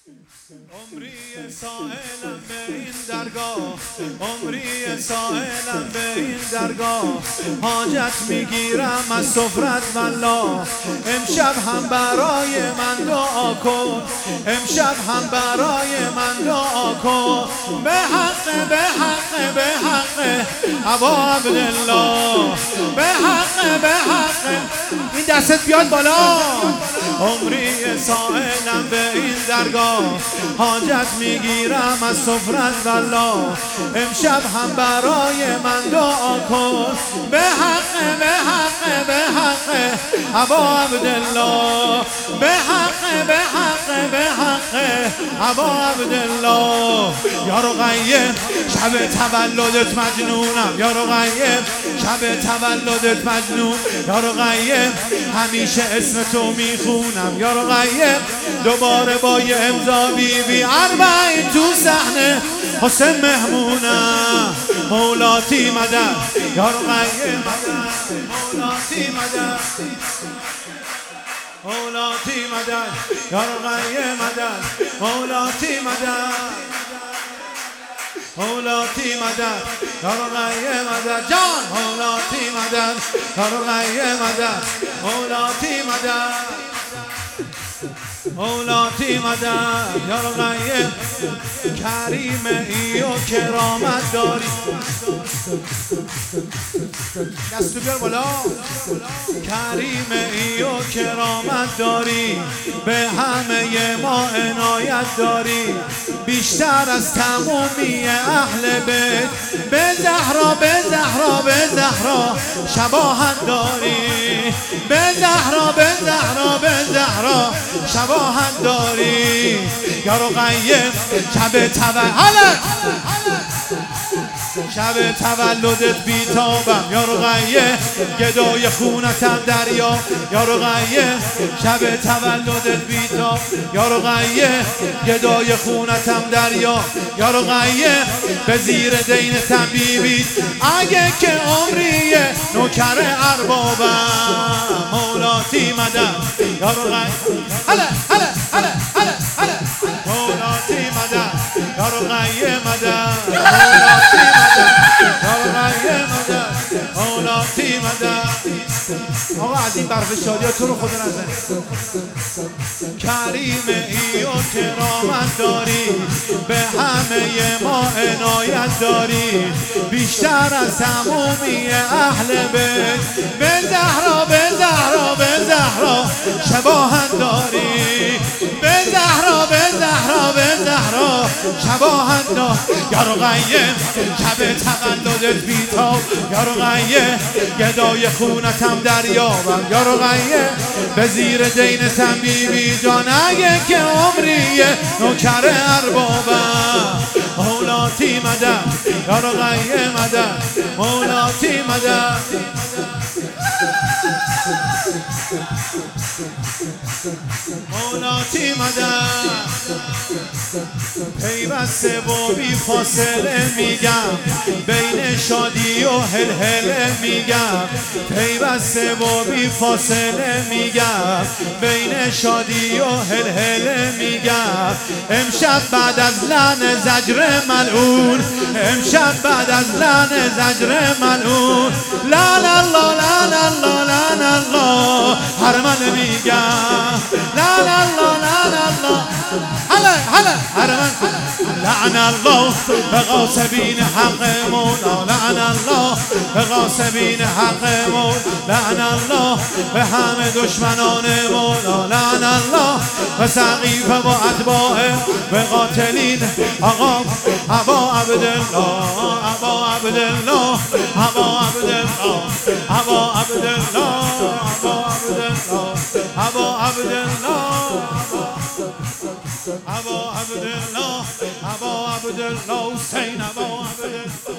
عمری سائلم به این درگاه، عمری سائلم به این درگاه، حاجت میگیرم از سفرت والله. امشب هم برای من دعا کن، امشب هم برای من دعا کن. به حق به حق به حق ابا عبدالله، به حق به حق. این دستت بیاد بالا. عمری سائلم به این درگاه، حاجت میگیرم از سفرت والله. امشب هم برای من دعا کن. به حق به حق به حق ابا عبدالله، به حق به حق به حق ابا عبدالله. یا رقیه شب تولدت مجنونم، یا رقیه شب تولدت مجنون، یا رقیه همیشه اسم تو میخونم، یا رقیه دوباره با یه امضا بی اربعین تو صحنه حسین مهمونم. مولاتی مدد یا رقیه مدد، مولاتی مدد، مولاتی مدد یا رقیه مدد، مولاتی مدد، مولاتی مدد یا رقیه مدد جان، مولاتی مدد یا رقیه مدد، مولاتی مدد، مولاتی مدد یا رقیه. کریم ای و کرامت داری. دستو بیار بالا. کریم ای و کرامت داری، به همه ما عنایت داری، بیشتر از تمامی اهل بیت. به زهرا به زهرا به زهرا شباهت داری، به زهرا به زهرا به زهرا شباهت داری. یا رقیه شب تولد، شب تولدت بیتابم، یا رقیه گدای خونتم دریا، یا رقیه شب تولدت بیتاب، یا رقیه گدای خونتم دریا، یا رقیه به زیر دینتم بیبید اگه که عمریه نوکر اربابم. مولاتی مدد یا رقیه هله هله هله هله هله، مولاتی مدد یا رقیه مدد، مولاتی مدد یا رقیه مدد، مولاتی مدد. آقا از این برف شادی ها تو رو خدا نزنی. کریم ای و کرامت داری، به همه ما عنایت داری، بیشتر از تمامی اهل بیت. به زهرا به زهرا به زهرا شباهت داری، به زهرا به زهرا به زهرا شباهت داری. یا رقیه شب تولدت بیتاب، یا رقیه گدای خونتم دریابم، یا رقیه به زیر دینتم بیبی جان اگه که عمریه نوکر اربابم. مولاتی مدد یا رقیه مدد، مولاتی مدد، مولاتی مدد. پیوسته و بی فاصله میگم، بین شادی و هلهله میگم، پیوسته و بی فاصله میگم، بین شادی و هلهله میگم. امشب بعد از لعن زجر ملعون، امشب بعد از لعن زجر ملعون، لعن الله لعن الله لعن الله هرمن میگم، لعن الله لعن الله هلا هلا هرمن، لعن الله به غاصبین حق مولا، لعن الله به غاصبین حق مولا، لعن الله به همه دشمنان مولا، لعن الله به سقیفه و اتباعه به قاتلین آقا ابا عبدالله، ابا عبدالله، ابا عبدالله، ابا عبدالله، ابا عبدالله، ابا عبدالله، ابا عبدالله، ابا عبدالله حسین، ابا عبدالله.